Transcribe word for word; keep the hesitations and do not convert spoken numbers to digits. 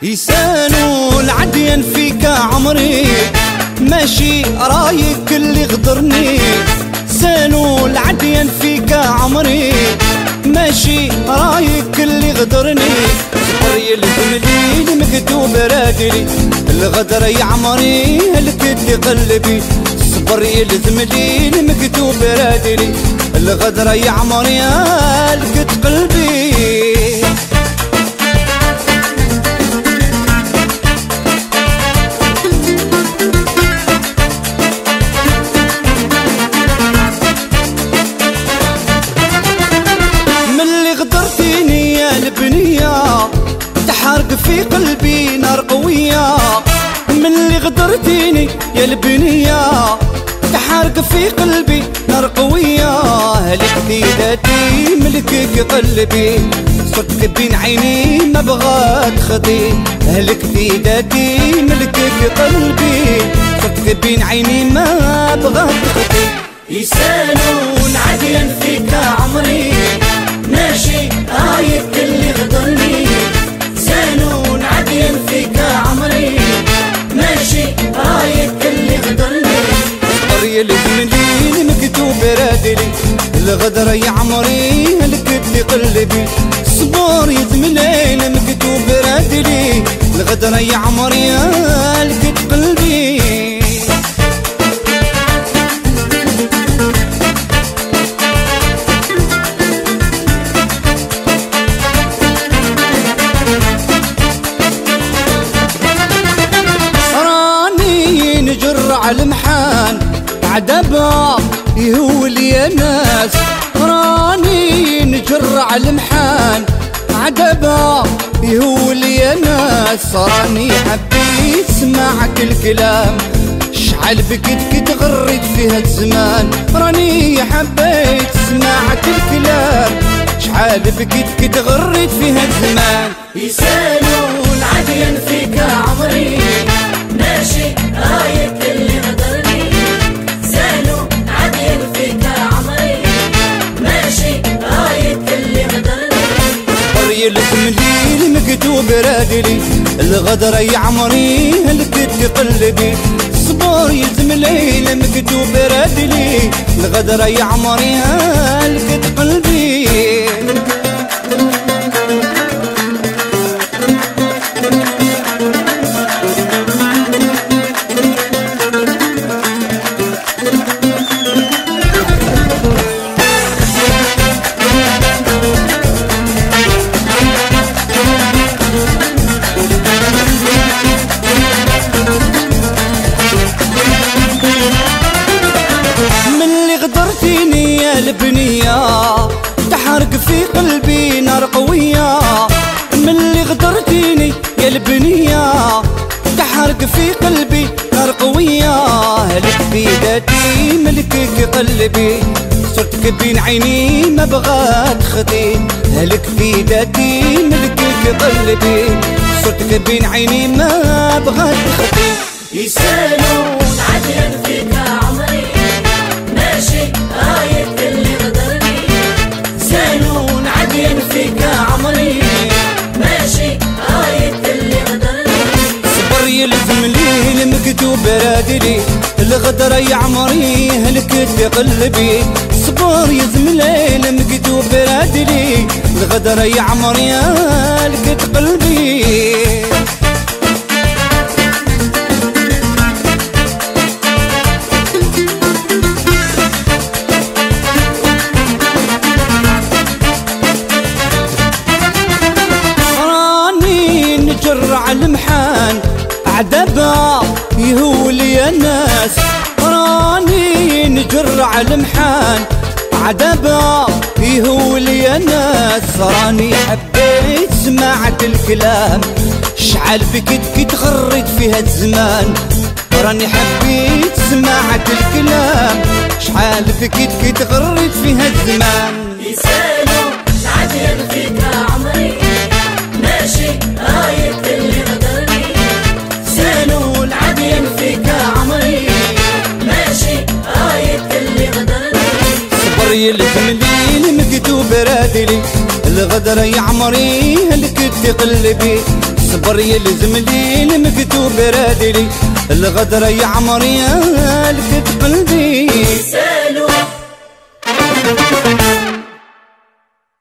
يسانو العديان فيك عمري ماشي رايك اللي غدرني. سانو العديان فيك عمري ماشي رايك اللي غدرني. صبر يلزم لي المكتوب رادلي الغدر يا عمري هلكت قلبي. صبر يلزم لي المكتوب رادلي الغدر يا عمري هلكت قلبي. تحرق في قلبي نار قوية من اللي غدرتيني يا البنية. تحرق في قلبي نار قوية هلكتي ذاتي ملكك قلبي. صرتك بين عيني ما بغات خطي هلكتي ذاتي ملكك قلبي. صرتك بين عيني ما بغات خطي. يسالوا العديان فيك عمري ماشي رايك اللي غدرني. سالوا العديان فيك عمري ماشي رايك اللي غدرني. صبر يلزم لي المكتوب رادلي الغدر يا عمري هلكت قلبي. صبر يلزم لي المكتوب رادلي الغدر يا عمري هلكت قلبي. المحان عدبا يهول يا ناس. راني نجر على المحان عدبا يهول يا ناس. راني حبيت سمعك الكلام شعل بكت كت غريت فيها الزمان. راني حبيت سمعك الكلام شعل بكت كت غريت فيها الزمان. يسالوا العديان فيك عمري ماشي رايك اللي غدرني. سالوا عديان فيك عمري ماشي رايك اللي غدرني. صبر يلزم لي المكتوب رادلي الغدر يا عمري هلكت قلبي. صبر يلزم لي المكتوب رادلي الغدر يا عمري هلكت قلبي. البنية تحرق في قلبي نار قوية من اللي غدرتيني يا البنية. تحرق في قلبي نار قوية هلكتي ذاتي ملكك قلبي. صرتك بين عيني ما بغات خطي هلكتي ذاتي ملكك قلبي. صرتك بين عيني ما بغات خطي. يسالوا العديان فيك عمري ماشي رايك اللي غدرني. سالوا العديان فيك عمري ماشي رايك اللي غدرني. صبر يلزم لي المكتوب رادلي الغدر يا عمري هلكت قلبي. صبر يلزم لي المكتوب رادلي الغدر يا عمري هلكت قلبي. على المحان عدبا يهول يا ناس. راني نجر على المحان عدبا يهول يا ناس. راني حبيت سمعت الكلام شعل بكت كت غريت فيها الزمان. راني حبيت سمعت الكلام شعل بكت كت غريت فيها الزمان. يسالوا العديان فيك عمري ماشي رايك اللي غدرني. سالوا العديان فيك عمري ماشي رايك اللي غدرني. صبر يلزم لي المكتوب رادلي الغدر يا عمري هلكت قلبي. الصبر يلزم لي المكتوب رادلي الغدر يا عمري الكتب قلبي سالو